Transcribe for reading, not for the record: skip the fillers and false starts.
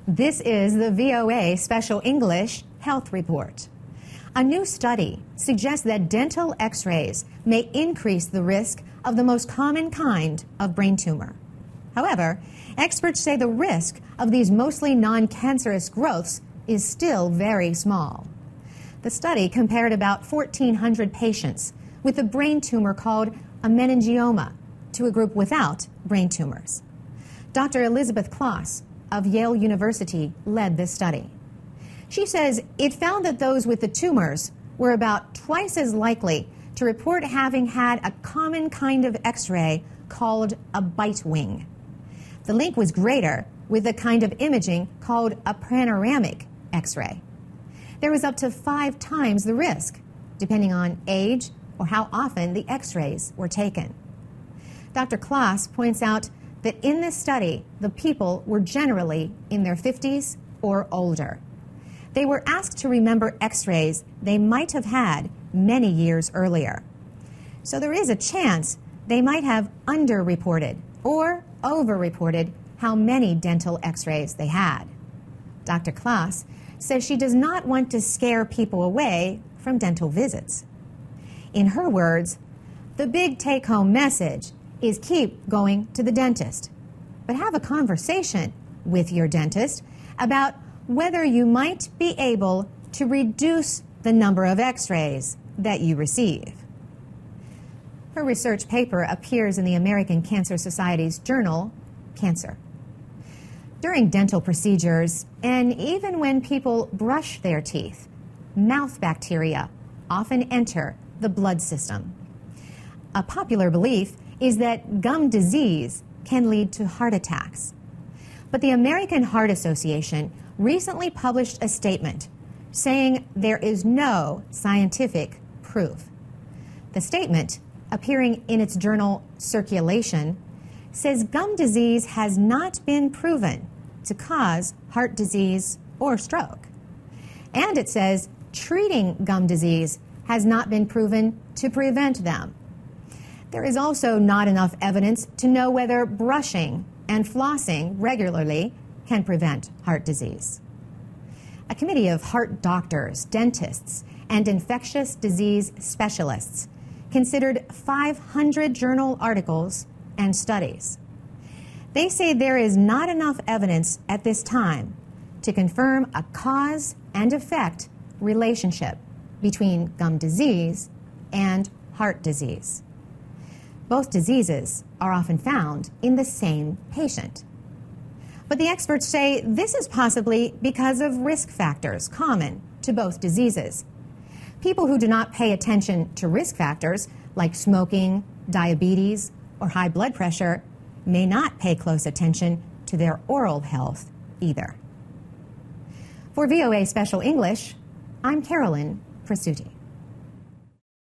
This is the VOA Special English Health Report. A new study suggests that dental x-rays may increase the risk of the most common kind of brain tumor. However, experts say the risk of these mostly non-cancerous growths is still very small. The study compared about 1,400 patients with a brain tumor called a meningioma to a group without brain tumors. Dr. Elizabeth Kloss of Yale University led this study. She says it found that those with the tumors were about twice as likely to report having had a common kind of X-ray called a bite wing. The link was greater with a kind of imaging called a panoramic X-ray. There was up to 5 times the risk, depending on age or how often the X-rays were taken. Dr. Kloss points out that in this study, the people were generally in their 50s or older. They were asked to remember X-rays they might have had many years earlier. So there is a chance they might have underreported or overreported how many dental X-rays they had. Dr. Kloss says she does not want to scare people away from dental visits. In her words, the big take-home message is keep going to the dentist, but have a conversation with your dentist about whether you might be able to reduce the number of X-rays that you receive. Her research paper appears in the American Cancer Society's journal, Cancer. During dental procedures, and even when people brush their teeth, mouth bacteria often enter the blood system. A popular belief is that gum disease can lead to heart attacks. But the American Heart Association recently published a statement saying there is no scientific proof. The statement, appearing in its journal Circulation, says gum disease has not been proven to cause heart disease or stroke. And it says treating gum disease has not been proven to prevent them. There is also not enough evidence to know whether brushing and flossing regularly can prevent heart disease. A committee of heart doctors, dentists, and infectious disease specialists considered 500 journal articles and studies. They say there is not enough evidence at this time to confirm a cause and effect relationship between gum disease and heart disease. Both diseases are often found in the same patient. But the experts say this is possibly because of risk factors common to both diseases. People who do not pay attention to risk factors like smoking, diabetes, or high blood pressure may not pay close attention to their oral health either. For VOA Special English, I'm Carolyn Presutti.